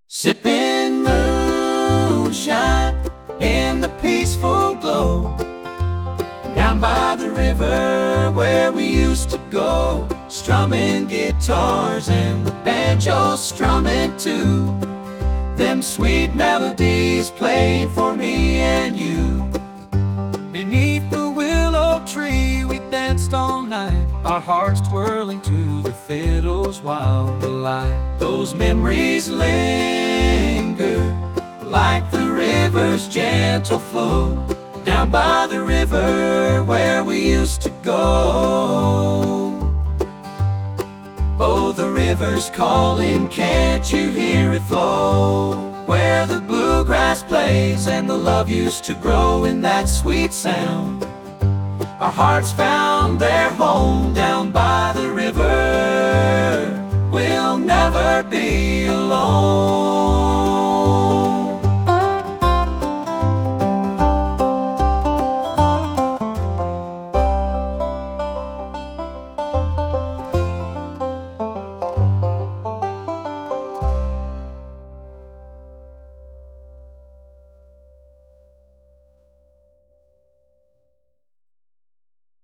Sipping moonshine in the peaceful glow, down by the river where we used to go, strumming guitars and the banjos strumming too. Them sweet melodies played for me and you. Beneath the willow tree we danced all night, our hearts twirling to the fiddle's wild delight. Those memories linger like the river's gentle flow, down by the river where we used to go. Oh, the river's calling, can't you hear it flow? Where the bluegrass plays and the love used to grow in that sweet sound. Our hearts found their home down by the river. We'll never be alone.